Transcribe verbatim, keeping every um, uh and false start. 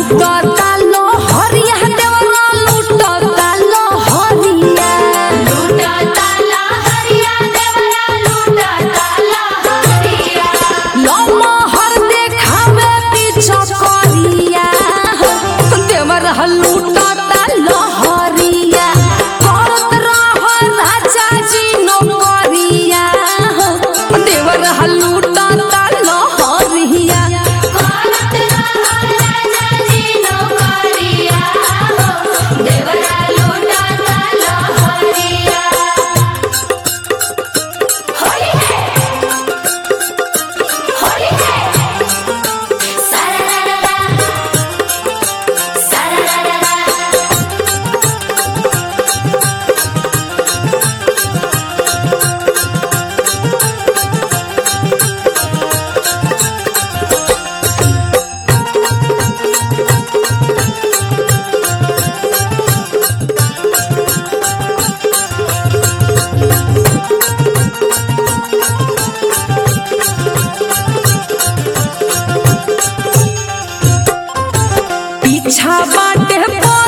लूटता लो हरिया देवरा लूटता लो हरिया लूटता लो हरिया देवरा लूटता लो हरिया लो मोहर देखावे पीछा करिया देवरा लूटता लो हरिया करत रह राजा जी नौकरिया देवरा लूटता लो हरिया करत रह राजा जी नौकरिया देवरा लूटता लो हरिया होली है होली है सारारारा सारारारा पीछा बाटे